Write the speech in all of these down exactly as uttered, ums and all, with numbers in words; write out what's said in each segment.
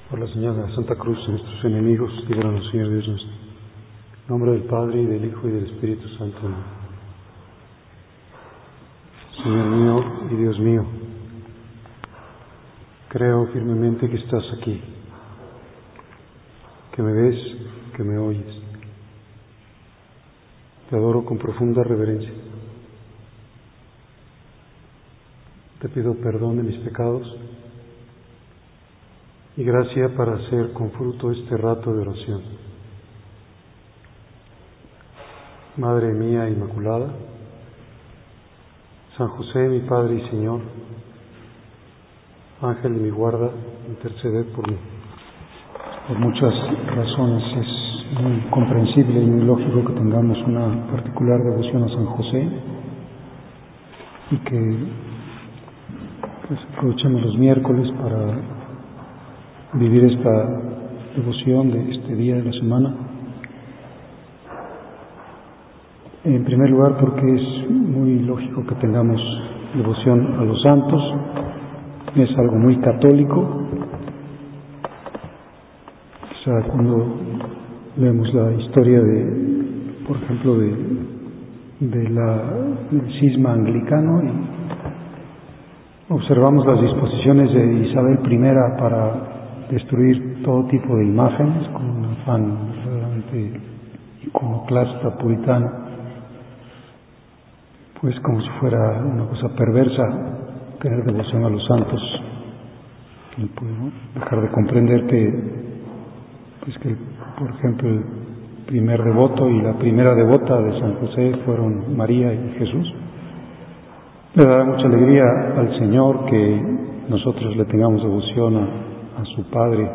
Por la señal de la Santa Cruz de nuestros enemigos, líbranos, Señor Dios nuestro. En nombre del Padre, y del Hijo, y del Espíritu Santo. Amén. Señor mío y Dios mío, creo firmemente que estás aquí, que me ves, que me oyes. Te adoro con profunda reverencia. Te pido perdón de mis pecados y gracia para hacer con fruto este rato de oración. Madre mía Inmaculada, San José, mi Padre y Señor, Ángel de mi guarda, interceded por mí. Por muchas razones es muy comprensible y muy lógico que tengamos una particular devoción a San José y que pues, aprovechemos los miércoles para vivir esta devoción de este día de la semana. En primer lugar, porque es muy lógico que tengamos devoción a los santos, es algo muy católico. O sea, cuando leemos la historia de, por ejemplo, de, de la, del cisma anglicano y observamos las disposiciones de Isabel primera para destruir todo tipo de imágenes con un afán realmente iconoclasta, puritano, pues como si fuera una cosa perversa tener devoción a los santos y pues, ¿no? dejar de comprender que, pues que por ejemplo el primer devoto y la primera devota de San José fueron María y Jesús. Le dará mucha alegría al Señor que nosotros le tengamos devoción a a su Padre,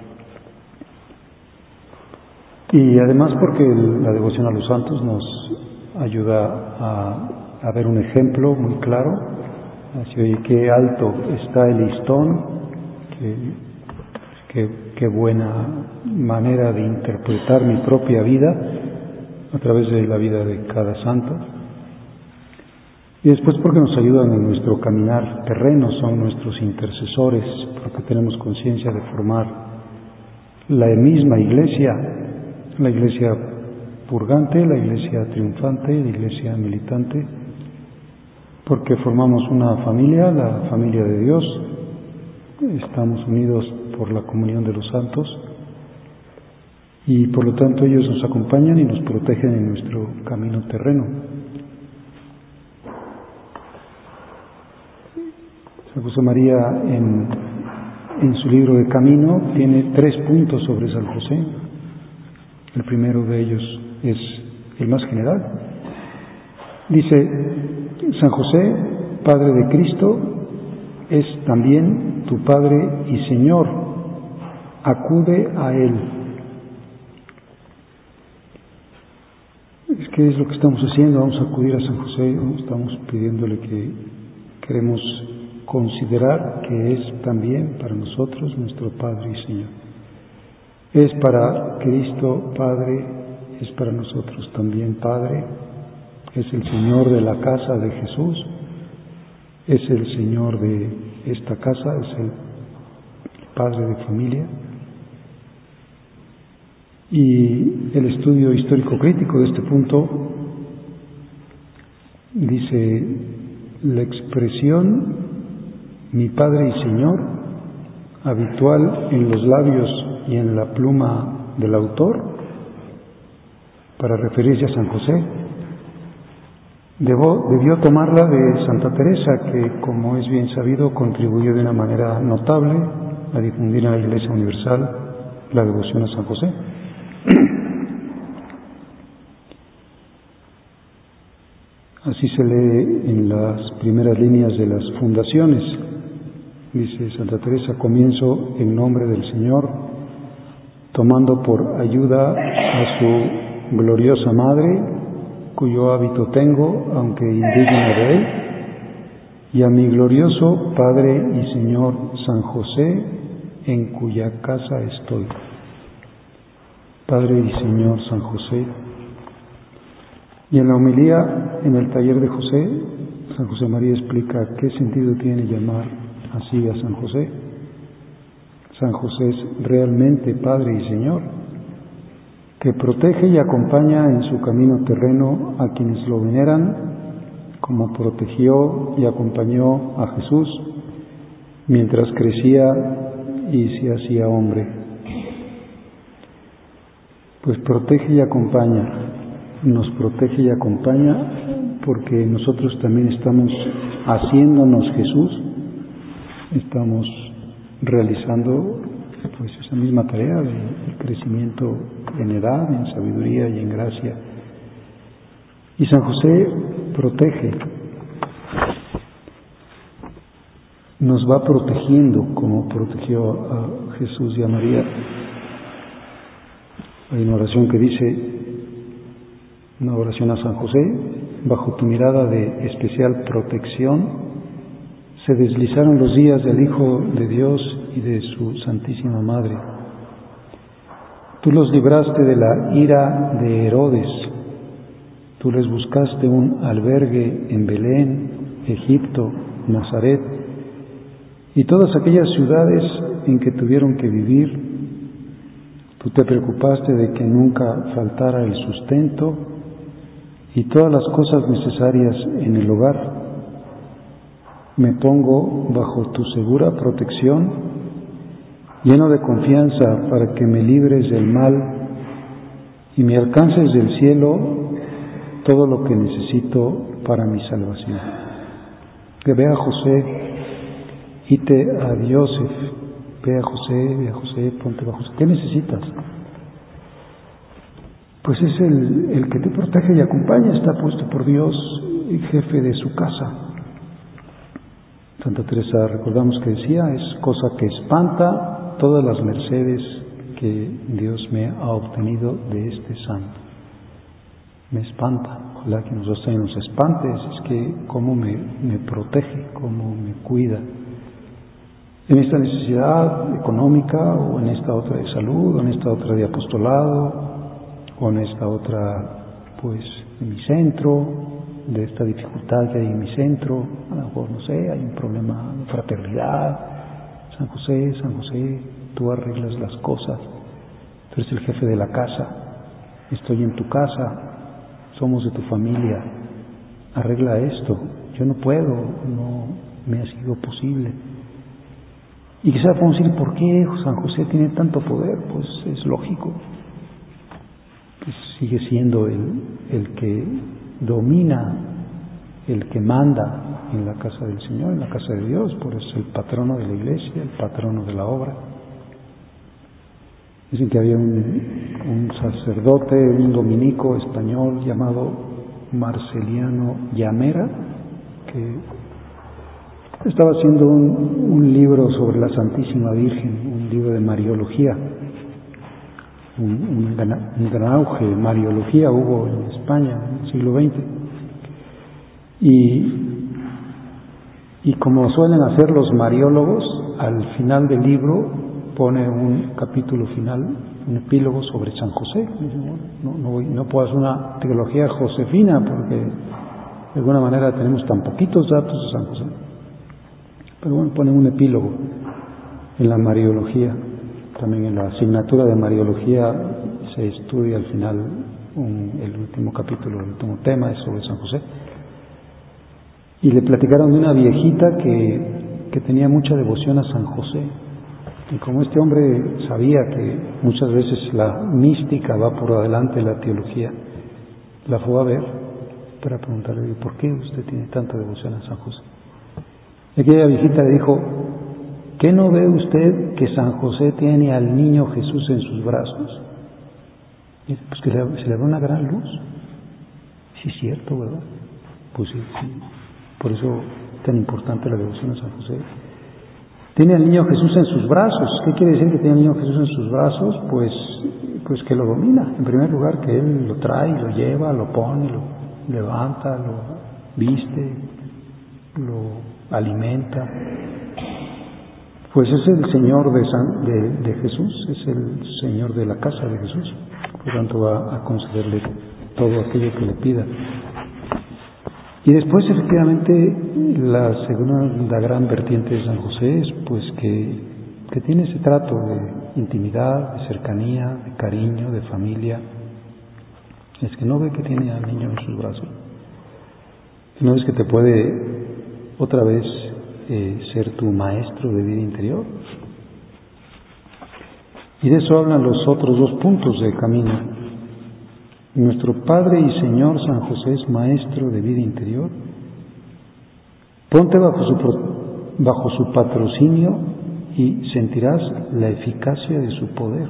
y además porque la devoción a los santos nos ayuda a, a ver un ejemplo muy claro, así, oye, qué alto está el listón, qué, qué, qué buena manera de interpretar mi propia vida a través de la vida de cada santo. Y después porque nos ayudan en nuestro caminar terreno, son nuestros intercesores, porque tenemos conciencia de formar la misma iglesia, la iglesia purgante, la iglesia triunfante, la iglesia militante, porque formamos una familia, la familia de Dios, estamos unidos por la comunión de los santos y por lo tanto ellos nos acompañan y nos protegen en nuestro camino terreno. San José María en, en su libro de Camino tiene tres puntos sobre San José. El primero de ellos es el más general. Dice: San José, Padre de Cristo, es también tu Padre y Señor. Acude a Él. Es que es lo que estamos haciendo, vamos a acudir a San José, estamos pidiéndole que queremos considerar que es también para nosotros nuestro Padre y Señor. Es para Cristo Padre, es para nosotros también Padre, es el Señor de la casa de Jesús, es el Señor de esta casa, es el Padre de familia. Y el estudio histórico crítico de este punto dice: la expresión mi Padre y Señor, habitual en los labios y en la pluma del autor, para referirse a San José, Debo, debió tomarla de Santa Teresa, que, como es bien sabido, contribuyó de una manera notable a difundir en la Iglesia Universal la devoción a San José. Así se lee en las primeras líneas de las fundaciones. Dice Santa Teresa: comienzo en nombre del Señor, tomando por ayuda a su gloriosa Madre, cuyo hábito tengo, aunque indigno de él, y a mi glorioso Padre y Señor San José, en cuya casa estoy. Padre y Señor San José. Y en la homilía, en el taller de José, San José María explica qué sentido tiene llamar así a San José. San José es realmente Padre y Señor, que protege y acompaña en su camino terreno a quienes lo veneran, como protegió y acompañó a Jesús mientras crecía y se hacía hombre. Pues protege y acompaña, nos protege y acompaña porque nosotros también estamos haciéndonos Jesús, estamos realizando pues esa misma tarea de, de crecimiento en edad, en sabiduría y en gracia. Y San José protege, nos va protegiendo como protegió a Jesús y a María. Hay una oración que dice, una oración a San José: bajo tu mirada de especial protección se deslizaron los días del Hijo de Dios y de su Santísima Madre. Tú los libraste de la ira de Herodes, tú les buscaste un albergue en Belén, Egipto, Nazaret y todas aquellas ciudades en que tuvieron que vivir. Tú te preocupaste de que nunca faltara el sustento y todas las cosas necesarias en el hogar. Me pongo bajo tu segura protección, lleno de confianza para que me libres del mal y me alcances del cielo todo lo que necesito para mi salvación. Que ve a José, ite a Diosef, ve a José, ve a José, ponte bajo José. ¿Qué necesitas? Pues es el, el que te protege y acompaña, está puesto por Dios, jefe de su casa. Santa Teresa, recordamos que decía, es cosa que espanta todas las mercedes que Dios me ha obtenido de este santo. Me espanta, ojalá que nosotros también nos espante, es que cómo me, me protege, cómo me cuida. En esta necesidad económica, o en esta otra de salud, o en esta otra de apostolado, o en esta otra, pues, de mi centro, de esta dificultad que hay en mi centro, a lo mejor, no sé, hay un problema de fraternidad. San José, San José, tú arreglas las cosas, tú eres el jefe de la casa, estoy en tu casa, somos de tu familia, arregla esto, yo no puedo, no me ha sido posible. Y quizás podemos decir, ¿por qué San José tiene tanto poder? Pues es lógico, pues sigue siendo el, el que domina, el que manda en la casa del Señor, en la casa de Dios, por eso es el patrono de la iglesia, el patrono de la obra. Dicen que había un, un sacerdote, un dominico español llamado Marceliano Llamera, que estaba haciendo un, un libro sobre la Santísima Virgen, un libro de Mariología. Un, un, gran, un gran auge de Mariología hubo en España en el siglo veinte. Y, y como suelen hacer los mariólogos, al final del libro pone un capítulo final, un epílogo sobre San José. No, no, voy, no puedo hacer una teología josefina porque de alguna manera tenemos tan poquitos datos de San José. Pero bueno, pone un epílogo en la Mariología. También en la asignatura de Mariología se estudia al final un, el último capítulo, el último tema es sobre San José. Y le platicaron de una viejita que, que tenía mucha devoción a San José. Y como este hombre sabía que muchas veces la mística va por adelante de la teología, la fue a ver para preguntarle, ¿por qué usted tiene tanta devoción a San José? Y aquella viejita le dijo, ¿qué no ve usted que San José tiene al niño Jesús en sus brazos? Y dice, pues que se le ve una gran luz. Sí, es cierto, ¿verdad? Pues sí, sí. Por eso es tan importante la devoción a San José. Tiene al niño Jesús en sus brazos. ¿Qué quiere decir que tiene al niño Jesús en sus brazos? Pues, pues que lo domina. En primer lugar, que Él lo trae, lo lleva, lo pone, lo levanta, lo viste, lo alimenta. Pues es el Señor de, San, de, de Jesús, es el Señor de la casa de Jesús. Por tanto, va a concederle todo aquello que le pida. Y después, efectivamente, la segunda, la gran vertiente de San José es pues que que tiene ese trato de intimidad, de cercanía, de cariño, de familia, es que no ve que tiene al niño en sus brazos, no es que te puede otra vez eh, ser tu maestro de vida interior. Y de eso hablan los otros dos puntos del camino. Nuestro Padre y Señor San José es maestro de vida interior. Ponte bajo su, bajo su patrocinio y sentirás la eficacia de su poder.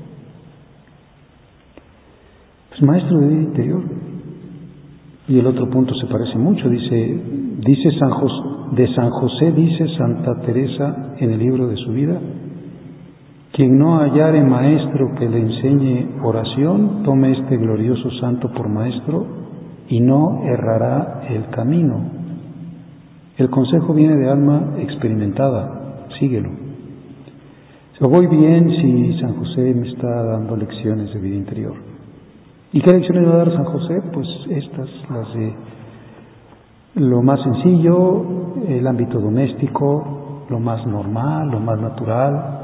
Es maestro de vida interior. Y el otro punto se parece mucho. Dice, dice San José, de San José dice Santa Teresa en el libro de su vida: quien no hallare maestro que le enseñe oración, tome este glorioso santo por maestro y no errará el camino. El consejo viene de alma experimentada, síguelo. O voy bien si San José me está dando lecciones de vida interior. ¿Y qué lecciones va a dar San José? Pues estas, las de lo más sencillo, el ámbito doméstico, lo más normal, lo más natural.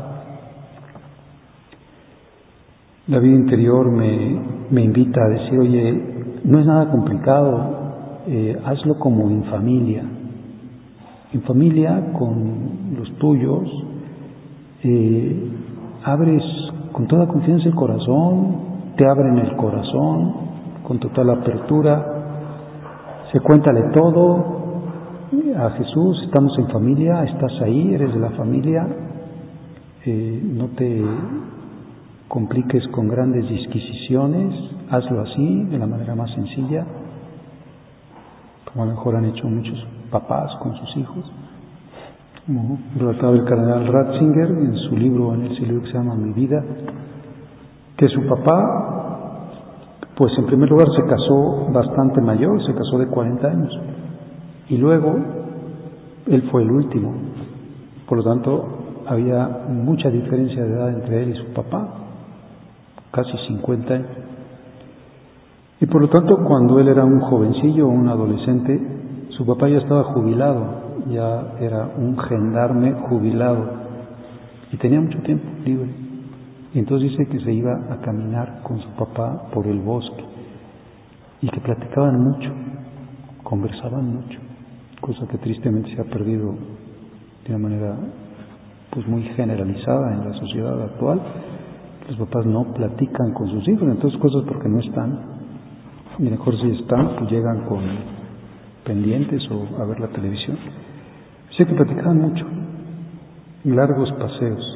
La vida interior me, me invita a decir, oye, no es nada complicado, eh, hazlo como en familia. En familia, con los tuyos, eh, abres con toda confianza el corazón, te abren el corazón con total apertura, se cuéntale todo a Jesús, estamos en familia, estás ahí, eres de la familia, eh, no te compliques con grandes disquisiciones, hazlo así, de la manera más sencilla, como a lo mejor han hecho muchos papás con sus hijos. Como relataba el cardenal Ratzinger en su libro, en ese libro que se llama Mi Vida, que su papá, pues en primer lugar se casó bastante mayor, se casó de cuarenta años, y luego él fue el último, por lo tanto había mucha diferencia de edad entre él y su papá, casi cincuenta años. Y por lo tanto, cuando él era un jovencillo o un adolescente, su papá ya estaba jubilado, ya era un gendarme jubilado y tenía mucho tiempo libre. Y entonces dice que se iba a caminar con su papá por el bosque y que platicaban mucho, conversaban mucho, cosa que tristemente se ha perdido de una manera pues muy generalizada en la sociedad actual. Los papás no platican con sus hijos, entonces cosas porque no están, y mejor si están, pues llegan con pendientes o a ver la televisión. Sé que platicaban mucho, largos paseos,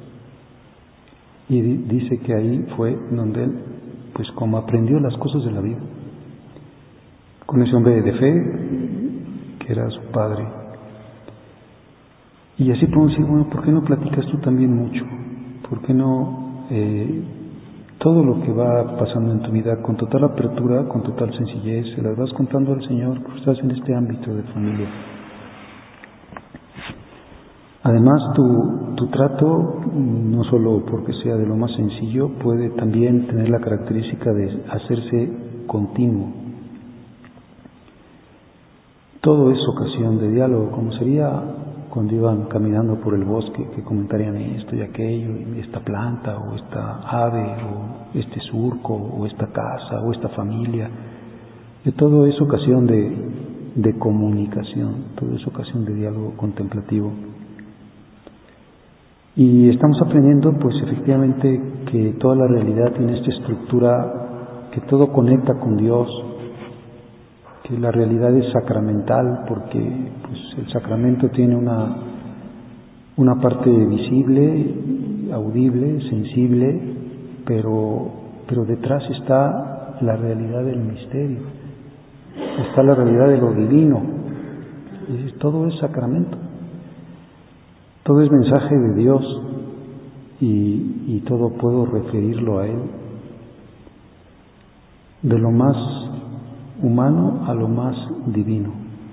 y dice que ahí fue donde él, pues como aprendió las cosas de la vida, con ese hombre de fe, que era su padre. Y así podemos decir, bueno, ¿por qué no platicas tú también mucho? ¿Por qué no eh, todo lo que va pasando en tu vida con total apertura, con total sencillez, se las vas contando al Señor, porque estás en este ámbito de familia? Además, tu, tu trato, no solo porque sea de lo más sencillo, puede también tener la característica de hacerse continuo. Todo es ocasión de diálogo, como sería cuando iban caminando por el bosque, que comentarían esto y aquello, y esta planta, o esta ave, o este surco, o esta casa, o esta familia. Y todo es ocasión de, de comunicación, todo es ocasión de diálogo contemplativo. Y estamos aprendiendo, pues efectivamente, que toda la realidad tiene esta estructura, que todo conecta con Dios, que la realidad es sacramental, porque pues, el sacramento tiene una, una parte visible, audible, sensible, pero, pero detrás está la realidad del misterio, está la realidad de lo divino, y todo es sacramento. Todo es mensaje de Dios y, y todo puedo referirlo a Él. De lo más humano a lo más divino.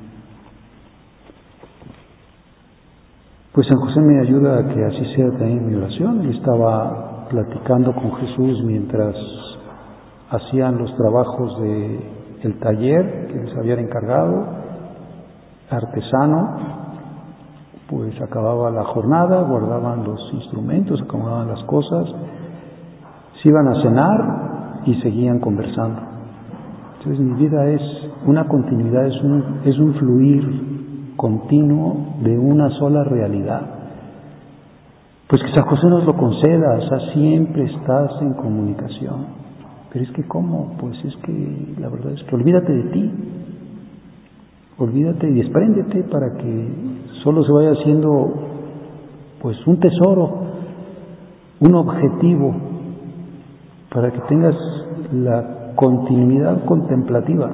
Pues San José me ayuda a que así sea también mi oración. Él estaba platicando con Jesús mientras hacían los trabajos de el taller que les habían encargado, artesano, pues acababa la jornada, guardaban los instrumentos, acomodaban las cosas, se iban a cenar y seguían conversando. Entonces mi vida es una continuidad, es un, es un fluir continuo de una sola realidad. Pues que San José nos lo conceda, o sea, siempre estás en comunicación. Pero es que ¿cómo? Pues es que la verdad es que olvídate de ti, olvídate y despréndete para que solo se vaya haciendo pues un tesoro, un objetivo, para que tengas la continuidad contemplativa.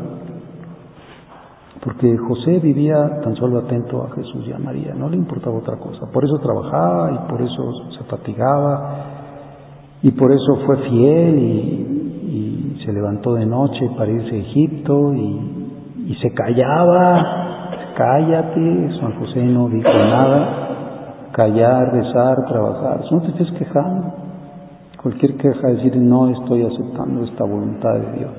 Porque José vivía tan solo atento a Jesús y a María, no le importaba otra cosa. Por eso trabajaba y por eso se fatigaba y por eso fue fiel y, y se levantó de noche para irse a Egipto y, y se callaba. Cállate, San José no dijo nada. Callar, rezar, trabajar. No te estés quejando. Cualquier queja es decir, no estoy aceptando esta voluntad de Dios.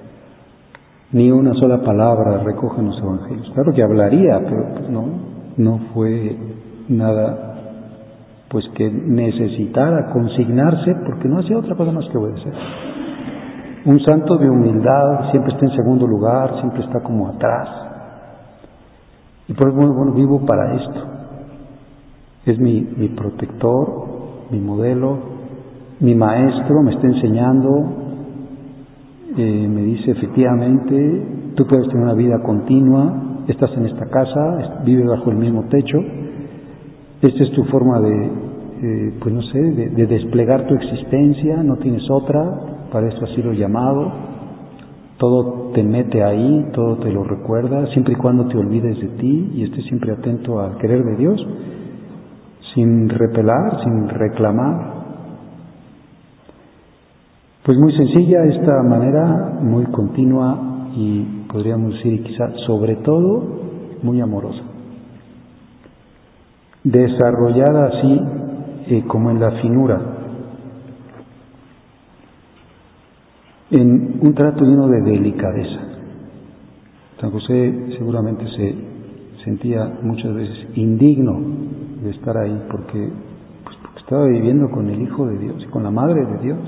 Ni una sola palabra recoge en los evangelios. Claro que hablaría, pero pues no, no fue nada pues que necesitara consignarse, porque no hacía otra cosa más que obedecer. Un santo de humildad siempre está en segundo lugar, siempre está como atrás. Y por eso, bueno, vivo para esto. Es mi, mi protector, mi modelo, mi maestro, me está enseñando. Eh, me dice efectivamente, tú puedes tener una vida continua, estás en esta casa, vives bajo el mismo techo, esta es tu forma de, eh, pues no sé, de, de desplegar tu existencia, no tienes otra, para eso has sido llamado, todo te mete ahí, todo te lo recuerda, siempre y cuando te olvides de ti y estés siempre atento al querer de Dios, sin repelar, sin reclamar. Pues muy sencilla esta manera, muy continua y podríamos decir quizá sobre todo muy amorosa. Desarrollada así eh, como en la finura, en un trato lleno de delicadeza. San José seguramente se sentía muchas veces indigno de estar ahí porque, pues porque estaba viviendo con el Hijo de Dios y con la Madre de Dios.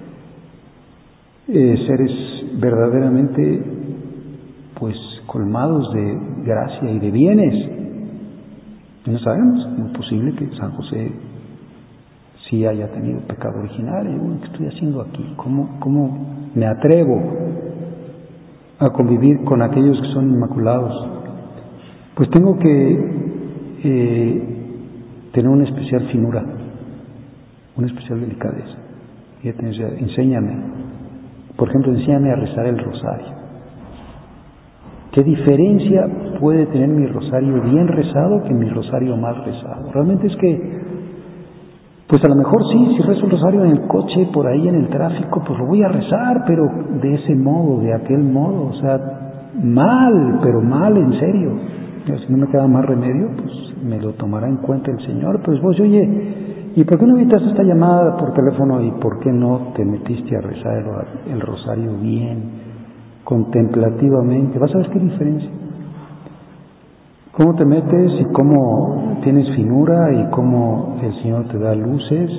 Eh, seres verdaderamente pues colmados de gracia y de bienes. No sabemos, es muy posible que San José sí haya tenido pecado original. Y bueno, ¿qué estoy haciendo aquí? ¿Cómo, cómo me atrevo a convivir con aquellos que son inmaculados? Pues tengo que eh, tener una especial finura, una especial delicadeza. Fíjate, enséñame. Por ejemplo, enséñame a rezar el rosario. ¿Qué diferencia puede tener mi rosario bien rezado que mi rosario mal rezado? Realmente es que, pues a lo mejor sí, si rezo el rosario en el coche, por ahí en el tráfico, pues lo voy a rezar, pero de ese modo, de aquel modo, o sea, mal, pero mal en serio. Si no me queda más remedio, pues me lo tomará en cuenta el Señor. Pues vos, oye, ¿y por qué no evitaste esta llamada por teléfono y por qué no te metiste a rezar el, el rosario bien, contemplativamente? Vas a ver qué diferencia. Cómo te metes y cómo tienes finura y cómo el Señor te da luces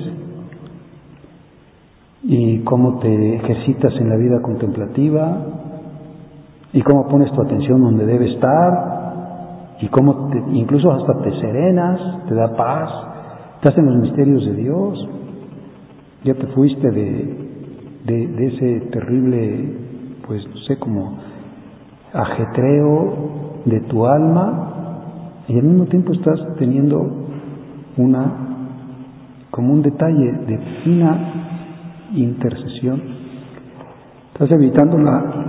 y cómo te ejercitas en la vida contemplativa y cómo pones tu atención donde debe estar y cómo te, incluso hasta te serenas, te da paz. Estás en los misterios de Dios, ya te fuiste de, de, de ese terrible, pues no sé, como ajetreo de tu alma y al mismo tiempo estás teniendo una, como un detalle de fina intercesión. Estás evitando la,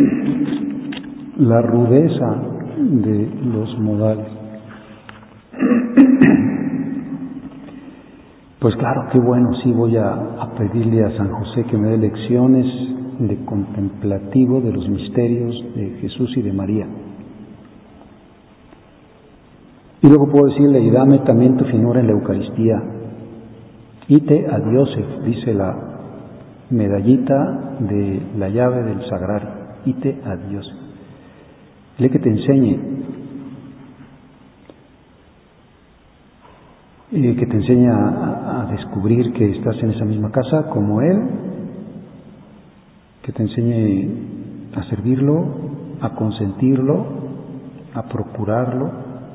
la rudeza de los modales. Pues claro, qué bueno, sí voy a, a pedirle a San José que me dé lecciones de contemplativo de los misterios de Jesús y de María. Y luego puedo decirle, y dame también tu finura en la Eucaristía. Ite a Diosef, dice la medallita de la llave del sagrario. Ite a Diosef. Dile que te enseñe. eh, que te enseña a, a descubrir que estás en esa misma casa como Él, que te enseñe a servirlo, a consentirlo, a procurarlo,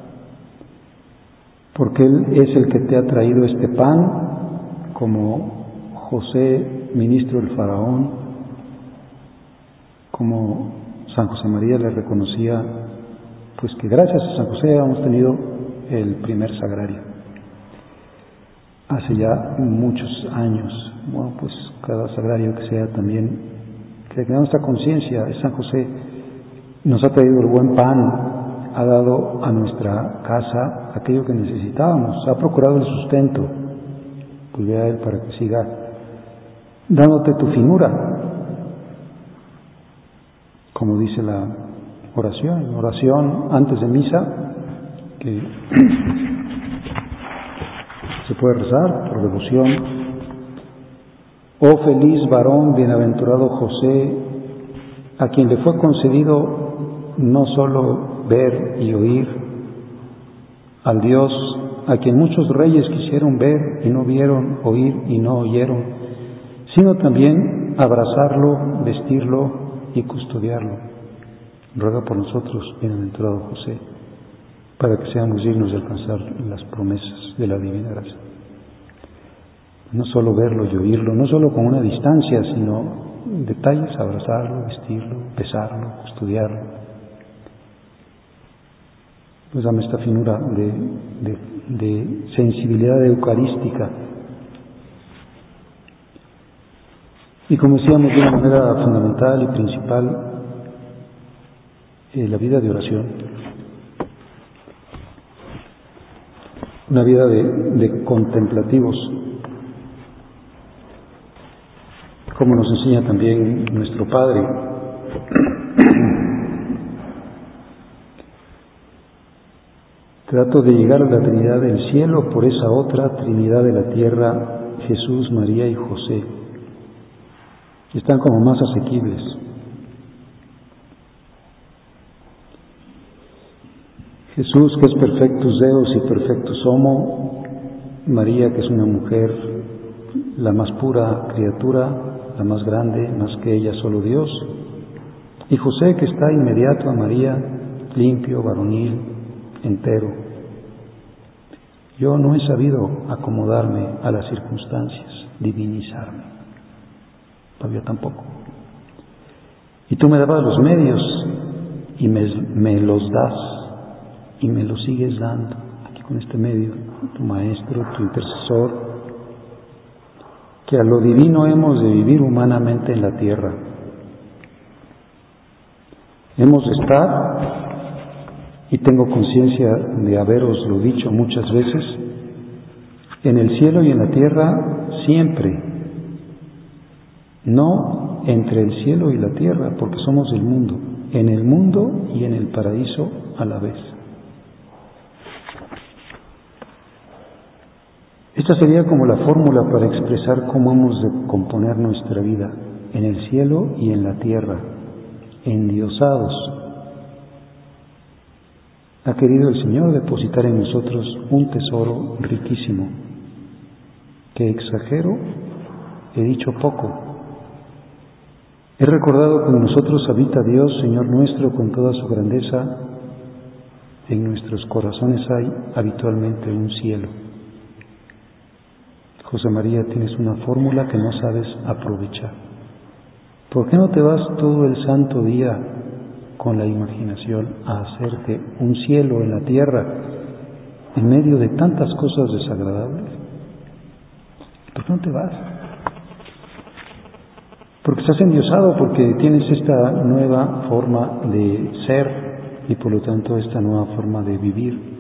porque Él es el que te ha traído este pan, como José, ministro del faraón, como San José María le reconocía, pues que gracias a San José hemos tenido el primer sagrario. Hace ya muchos años, bueno, pues cada sagrario que sea también, que tengamos esta conciencia, San José nos ha traído el buen pan, ha dado a nuestra casa aquello que necesitábamos, ha procurado el sustento, pues ve a Él para que siga dándote tu finura, como dice la oración, oración antes de misa, que se puede rezar por devoción. Oh feliz varón, bienaventurado José, a quien le fue concedido no solo ver y oír al Dios, a quien muchos reyes quisieron ver y no vieron, oír y no oyeron, sino también abrazarlo, vestirlo y custodiarlo. Ruega por nosotros, bienaventurado José, para que seamos dignos de alcanzar las promesas de la divina gracia. No solo verlo y oírlo, no solo con una distancia, sino en detalles, abrazarlo, vestirlo, besarlo, custodiarlo. Pues dame esta finura de, de, de sensibilidad eucarística. Y como decíamos, de una manera fundamental y principal, eh, la vida de oración. Una vida de, de contemplativos, como nos enseña también nuestro Padre. Trato de llegar a la Trinidad del cielo por esa otra Trinidad de la tierra, Jesús, María y José. Están como más asequibles. Jesús, que es perfectus Deus y perfectus homo, María, que es una mujer, la más pura criatura, la más grande, más que ella solo Dios, y José, que está inmediato a María, limpio, varonil, entero. Yo no he sabido acomodarme a las circunstancias, divinizarme, todavía tampoco. Y tú me dabas los medios y me, me los das y me los sigues dando, aquí con este medio, tu maestro, tu intercesor, que a lo divino hemos de vivir humanamente en la tierra. Hemos de estar, y tengo conciencia de haberoslo dicho muchas veces, en el cielo y en la tierra siempre, no entre el cielo y la tierra, porque somos del mundo, en el mundo y en el paraíso a la vez. Esta sería como la fórmula para expresar cómo hemos de componer nuestra vida, en el cielo y en la tierra, endiosados. Ha querido el Señor depositar en nosotros un tesoro riquísimo, que exagero, he dicho poco. He recordado que en nosotros habita Dios, Señor nuestro, con toda su grandeza. En nuestros corazones hay habitualmente un cielo. José María, tienes una fórmula que no sabes aprovechar. ¿Por qué no te vas todo el santo día con la imaginación a hacerte un cielo en la tierra en medio de tantas cosas desagradables? ¿Por qué no te vas? Porque estás endiosado, porque tienes esta nueva forma de ser y por lo tanto esta nueva forma de vivir.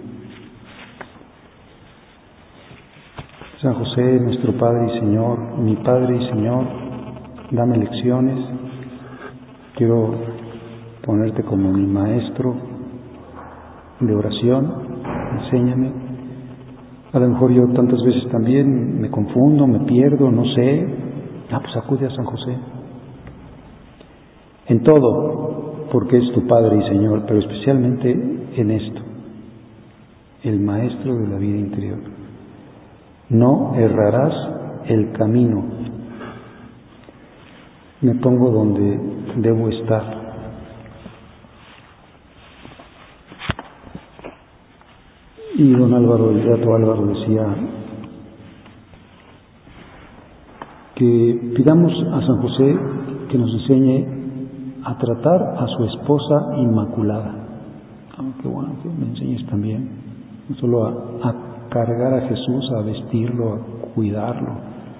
San José, nuestro Padre y Señor, mi Padre y Señor, dame lecciones. Quiero ponerte como mi maestro de oración, enséñame. A lo mejor yo tantas veces también me confundo, me pierdo, no sé. Ah, pues acude a San José. En todo, porque es tu Padre y Señor, pero especialmente en esto, el maestro de la vida interior. no errarás el camino. Me pongo donde debo estar. Y don Álvaro, el beato Álvaro, decía que pidamos a San José que nos enseñe a tratar a su esposa inmaculada. Oh, qué bueno que me enseñes también, no solo a, a cargar a Jesús, a vestirlo, a cuidarlo,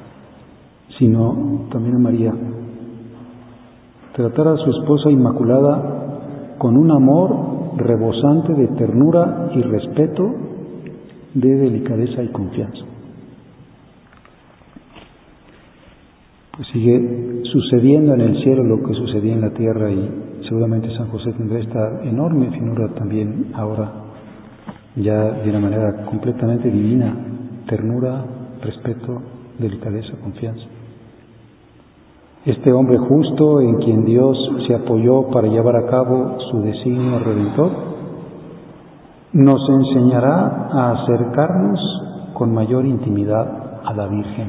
sino también a María. Tratar a su esposa inmaculada con un amor rebosante de ternura y respeto, de delicadeza y confianza. Pues sigue sucediendo en el cielo lo que sucedía en la tierra, y seguramente San José tendrá esta enorme finura también ahora, ya de una manera completamente divina: ternura, respeto, delicadeza, confianza. Este hombre justo en quien Dios se apoyó para llevar a cabo su designio redentor, nos enseñará a acercarnos con mayor intimidad a la Virgen.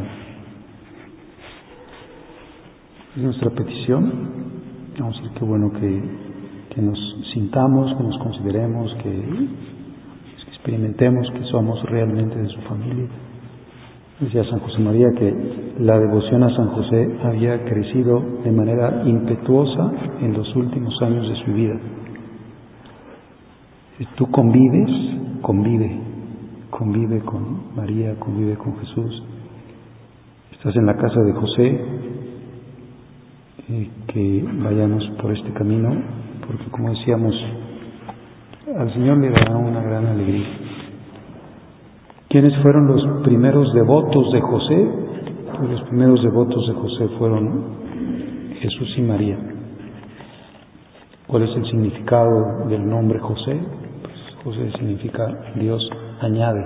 Es nuestra petición. Vamos a decir, qué bueno que, que nos sintamos, que nos consideremos, que, que experimentemos que somos realmente de su familia. Decía San José María que la devoción a San José había crecido de manera impetuosa en los últimos años de su vida. Si tú convives, convive, convive con María, convive con Jesús. Estás en la casa de José, eh, que vayamos por este camino, porque como decíamos, al Señor le dará una gran alegría. ¿Quiénes fueron los primeros devotos de José? Pues los primeros devotos de José fueron Jesús y María. ¿Cuál es el significado del nombre José? Pues José significa Dios añade.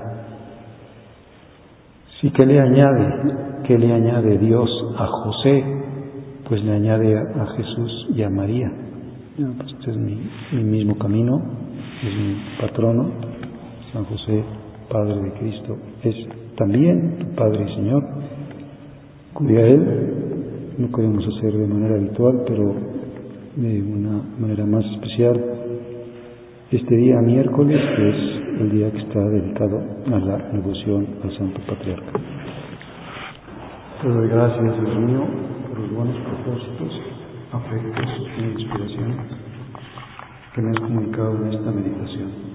¿Sí? ¿Qué le añade? ¿Qué le añade Dios a José? Pues le añade a, a Jesús y a María. No, pues este es mi, mi mismo camino, es mi patrono, San José, Padre de Cristo, es también tu Padre y Señor. Acudir a Él no queremos hacer de manera habitual, pero de una manera más especial este día miércoles, que es el día que está dedicado a la devoción al Santo Patriarca. Te doy gracias, Dios mío, por los buenos propósitos, afectos e inspiraciones que me has comunicado en esta meditación.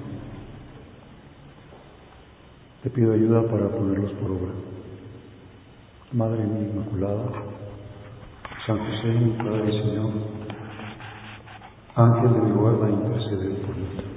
Te pido ayuda para ponerlos por obra. Madre mía Inmaculada, San José, mi Padre y Señor, Ángel de mi guarda, intercede por mí.